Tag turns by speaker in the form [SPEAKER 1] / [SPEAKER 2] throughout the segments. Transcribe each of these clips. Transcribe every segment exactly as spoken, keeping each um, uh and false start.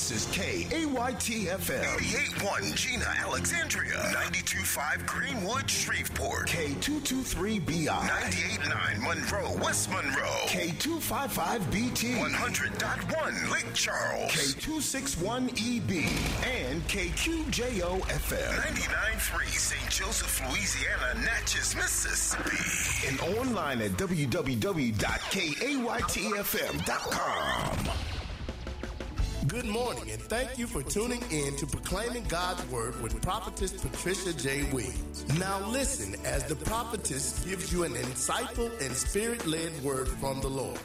[SPEAKER 1] This is K A Y T F M. eighty-eight point one Gina, Alexandria. ninety-two point five Greenwood, Shreveport. K two twenty-three B I. ninety-eight point nine Monroe, West Monroe. K two fifty-five B T. one hundred point one Lake Charles. K two sixty-one E B. And K Q J O F M. ninety-nine point three Saint Joseph, Louisiana, Natchez, Mississippi. And online at w w w dot k a y t f m dot com.
[SPEAKER 2] Good morning, and thank you for tuning in to Proclaiming God's Word with Prophetess Patricia J. Williams. Now listen as the prophetess gives you an insightful and spirit-led word from the Lord.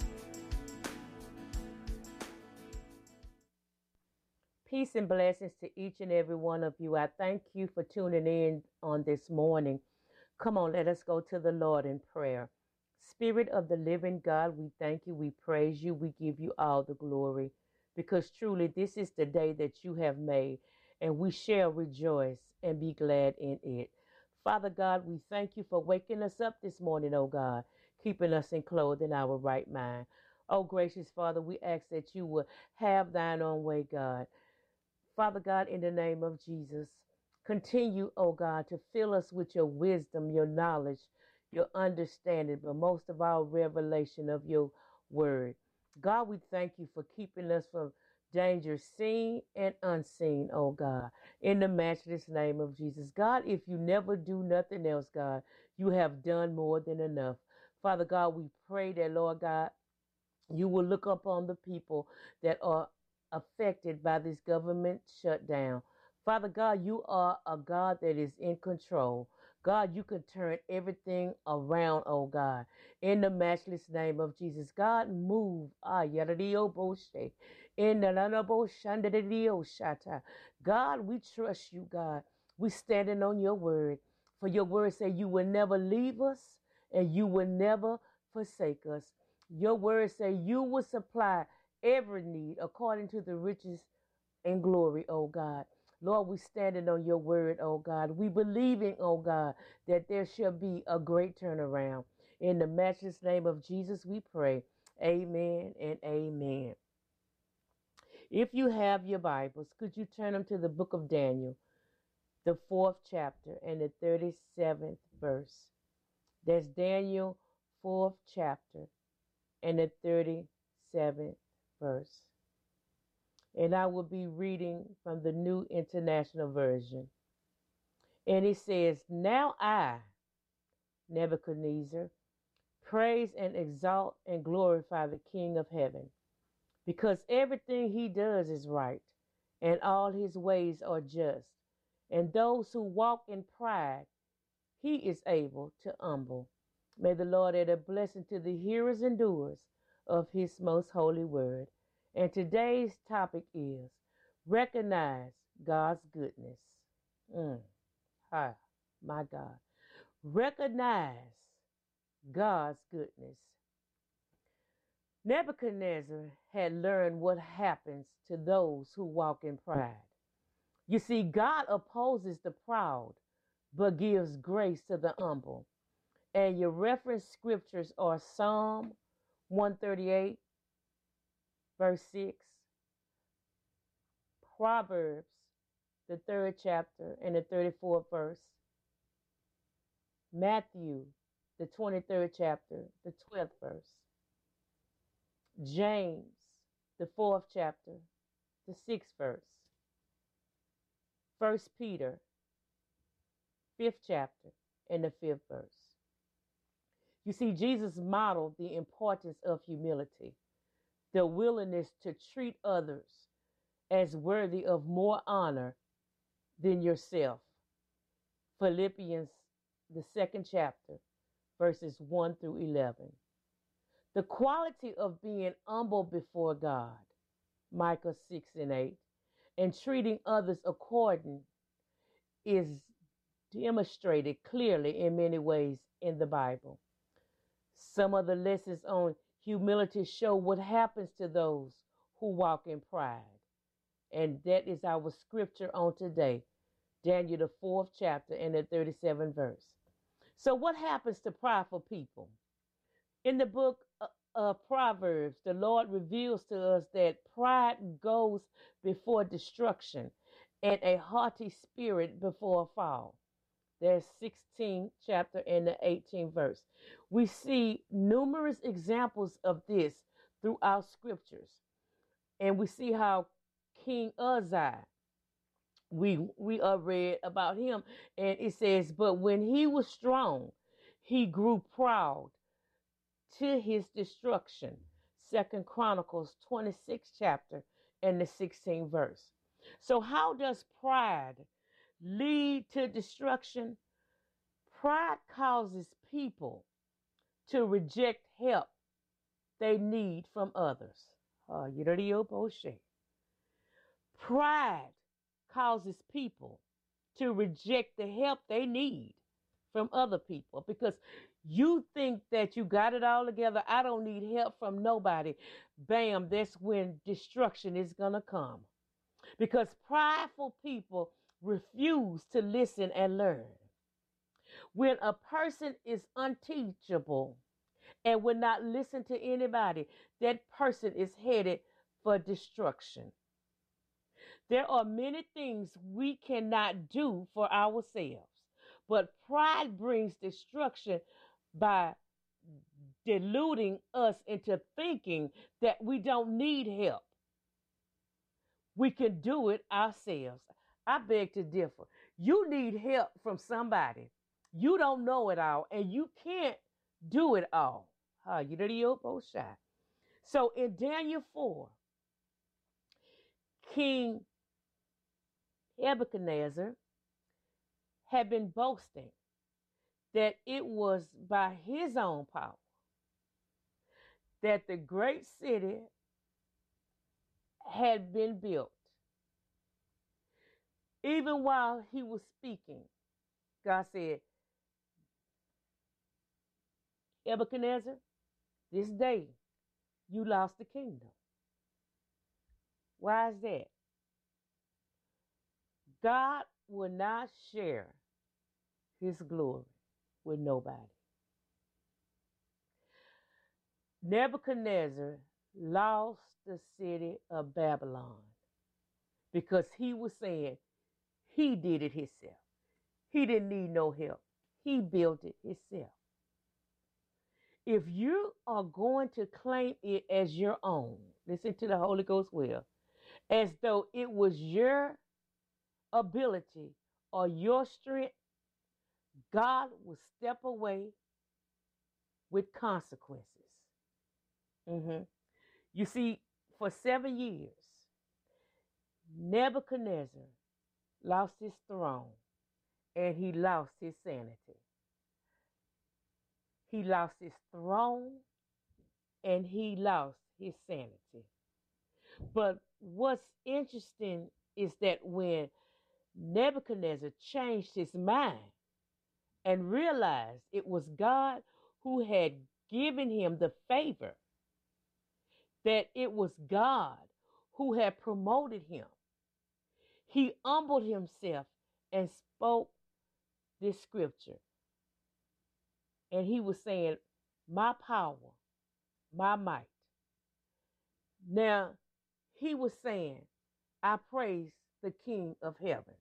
[SPEAKER 3] Peace and blessings to each and every one of you. I thank you for tuning in on this morning. Come on, let us go to the Lord in prayer. Spirit of the living God, we thank you, we praise you, we give you all the glory. Because truly this is the day that you have made, and we shall rejoice and be glad in it. Father God, we thank you for waking us up this morning, oh God, keeping us in clothed in our right mind. Oh, gracious Father, we ask that you will have thine own way, God. Father God, in the name of Jesus, continue, oh God, to fill us with your wisdom, your knowledge, your understanding, but most of all, revelation of your word. God, we thank you for keeping us from danger seen and unseen, oh God, in the matchless name of Jesus. God, if you never do nothing else, God, you have done more than enough. Father God, we pray that, Lord God, you will look upon the people that are affected by this government shutdown. Father God, you are a God that is in control. God, you can turn everything around, oh God, in the matchless name of Jesus. God, move. Ah, yadadio boshe. In the nanabo shandadio shata. God, we trust you, God. We standing on your word. For your word say you will never leave us and you will never forsake us. Your word say you will supply every need according to the riches and glory, oh God. Lord, we standing on your word, oh God. We believing, oh God, that there shall be a great turnaround. In the matchless name of Jesus, we pray. Amen and amen. If you have your Bibles, could you turn them to the book of Daniel, the fourth chapter and the thirty-seventh verse. That's Daniel, fourth chapter and the thirty-seventh verse. And I will be reading from the New International Version. And it says, Now I, Nebuchadnezzar, praise and exalt and glorify the King of heaven, because everything he does is right, and all his ways are just. And those who walk in pride, he is able to humble. May the Lord add a blessing to the hearers and doers of his most holy word. And today's topic is recognize God's goodness. Mm. Hi, my God. Recognize God's goodness. Nebuchadnezzar had learned what happens to those who walk in pride. You see, God opposes the proud, but gives grace to the humble. And your reference scriptures are Psalm one thirty-eight, verse six, Proverbs, the third chapter and the thirty-fourth verse, Matthew, the twenty-third chapter, the twelfth verse, James, the fourth chapter, the sixth verse, First Peter, fifth chapter and the fifth verse. You see, Jesus modeled the importance of humility, the willingness to treat others as worthy of more honor than yourself. Philippians, the second chapter, verses one through eleven. The quality of being humble before God, Micah six and eight, and treating others according is demonstrated clearly in many ways in the Bible. Some of the lessons on humility show what happens to those who walk in pride. And that is our scripture on today, Daniel, the fourth chapter and the thirty-seventh verse. So what happens to prideful people? In the book of Proverbs, the Lord reveals to us that pride goes before destruction and a haughty spirit before a fall. There's sixteenth chapter and the eighteenth verse. We see numerous examples of this throughout scriptures. And we see how King Uzziah, we we uh, read about him, and it says, but when he was strong, he grew proud to his destruction. Second Chronicles twenty-sixth chapter and the sixteenth verse. So how does pride lead to destruction? Pride causes people to reject help they need from others. Uh, Pride causes people to reject the help they need from other people because you think that you got it all together. I don't need help from nobody. Bam, that's when destruction is going to come. Because prideful people refuse to listen and learn. When a person is unteachable and will not listen to anybody, that person is headed for destruction. There are many things we cannot do for ourselves, but pride brings destruction by deluding us into thinking that we don't need help. We can do it ourselves. I beg to differ. You need help from somebody. You don't know it all, and you can't do it all. So in Daniel four, King Nebuchadnezzar had been boasting that it was by his own power that the great city had been built. Even while he was speaking, God said, Nebuchadnezzar, this day you lost the kingdom. Why is that? God will not share his glory with nobody. Nebuchadnezzar lost the city of Babylon because he was saying he did it himself. He didn't need no help. He built it himself. If you are going to claim it as your own, listen to the Holy Ghost well, as though it was your ability or your strength, God will step away with consequences. Mm-hmm. You see, for seven years, Nebuchadnezzar lost his throne and he lost his sanity. He lost his throne and he lost his sanity. But what's interesting is that when Nebuchadnezzar changed his mind and realized it was God who had given him the favor, that it was God who had promoted him, he humbled himself and spoke this scripture. And he was saying, my power, my might. Now, he was saying, I praise the King of heaven.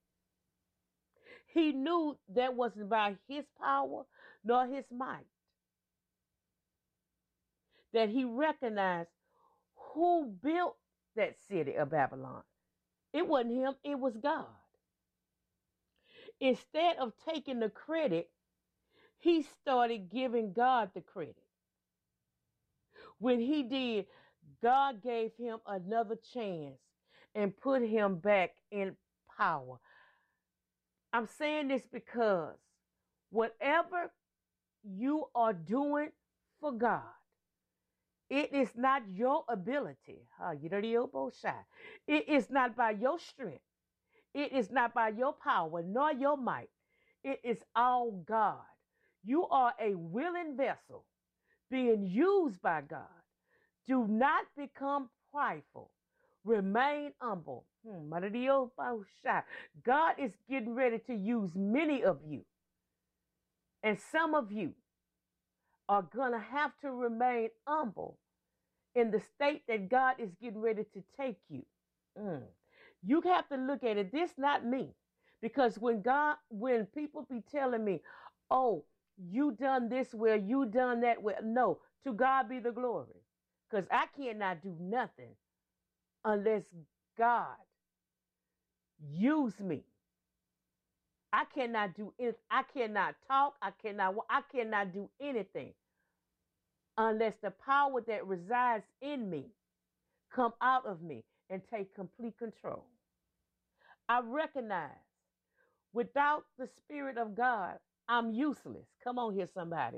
[SPEAKER 3] He knew that wasn't by his power nor his might. That he recognized who built that city of Babylon. It wasn't him, it was God. Instead of taking the credit, he started giving God the credit. When he did, God gave him another chance and put him back in power. I'm saying this because whatever you are doing for God, it is not your ability. It is not by your strength. It is not by your power nor your might. It is all God. You are a willing vessel being used by God. Do not become prideful. Remain humble. Hmm. God is getting ready to use many of you. And some of you are going to have to remain humble in the state that God is getting ready to take you. Mm. You have to look at it. This not me. Because when God, when people be telling me, oh, you done this well, you done that well. No, to God be the glory. Because I cannot do nothing unless God use me. I cannot do it. I cannot talk. I cannot, I cannot do anything unless the power that resides in me come out of me and take complete control. I recognize without the Spirit of God, I'm useless. Come on here, somebody.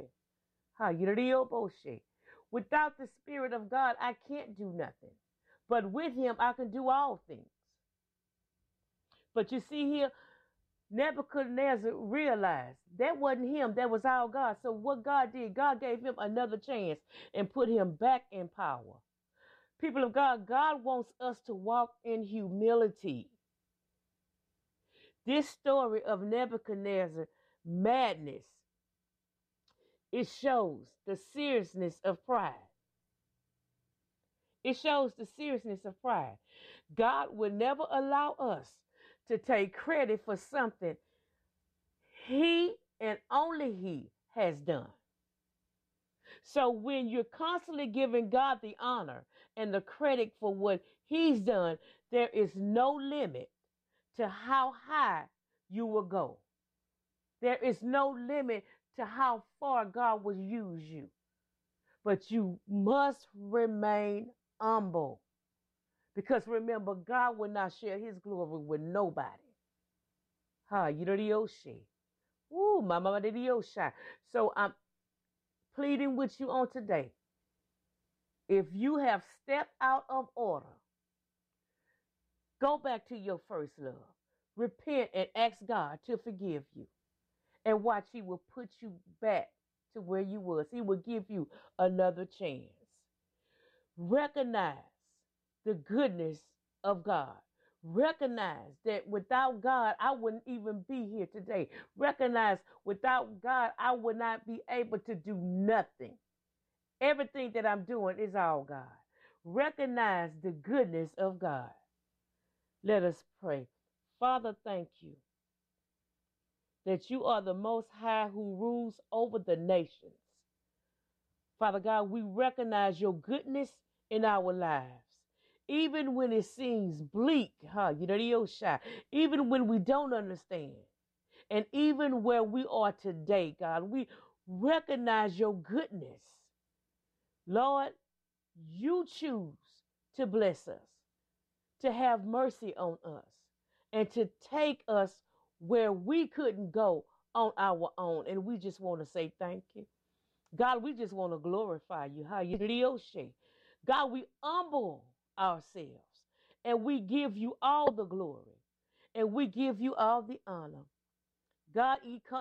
[SPEAKER 3] Without the Spirit of God, I can't do nothing. But with him, I can do all things. But you see here, Nebuchadnezzar realized that wasn't him, that was our God. So what God did, God gave him another chance and put him back in power. People of God, God wants us to walk in humility. This story of Nebuchadnezzar madness, it shows the seriousness of pride. It shows the seriousness of pride. God will never allow us to take credit for something he and only he has done. So when you're constantly giving God the honor and the credit for what he's done, there is no limit to how high you will go. There is no limit to how far God will use you. But you must remain humble. Because remember, God will not share his glory with nobody. Ha, you know the Yoshi. Ooh, mama the Yoshi. So I'm pleading with you on today. If you have stepped out of order, go back to your first love. Repent and ask God to forgive you. And watch, he will put you back to where you was. He will give you another chance. Recognize the goodness of God. Recognize that without God, I wouldn't even be here today. Recognize without God, I would not be able to do nothing. Everything that I'm doing is all God. Recognize the goodness of God. Let us pray. Father, thank you that you are the Most High who rules over the nations. Father God, we recognize your goodness in our lives. Even when it seems bleak, huh? You know, the Oshai. Even when we don't understand. And even where we are today, God, we recognize your goodness. Lord, you choose to bless us, to have mercy on us, and to take us where we couldn't go on our own. And we just want to say thank you. God, we just want to glorify you. God, we humble ourselves and we give you all the glory and we give you all the honor. God,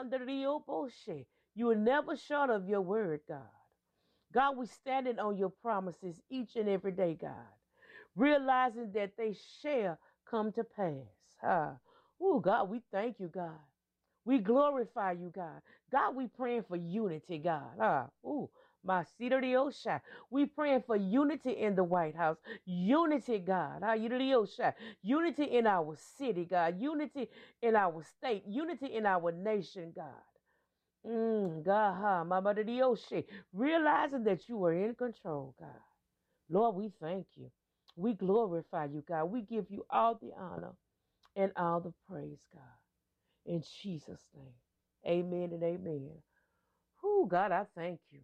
[SPEAKER 3] you are never short of your word, God. God, we standing on your promises each and every day, God, realizing that they shall come to pass. Ah, oh, God, we thank you, God. We glorify you, God. God, we praying for unity, God. Ah, ooh, my cedar the Osha. We praying for unity in the White House. Unity, God. Ah, you the Osha. Unity in our city, God. Unity in our state. Unity in our nation, God. Mm, God, ha, mama the Osha. Realizing that you are in control, God. Lord, we thank you. We glorify you, God. We give you all the honor and all the praise, God. In Jesus' name, amen and amen. Oh, God, I thank you.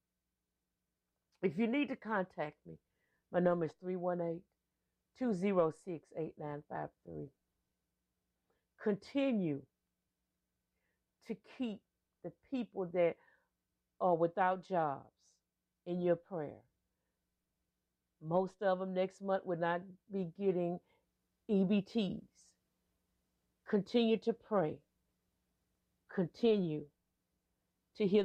[SPEAKER 3] If you need to contact me, my number is three one eight, two zero six, eight nine five three. Continue to keep the people that are without jobs in your prayer. Most of them next month will not be getting E B Ts. Continue to pray. Continue to hear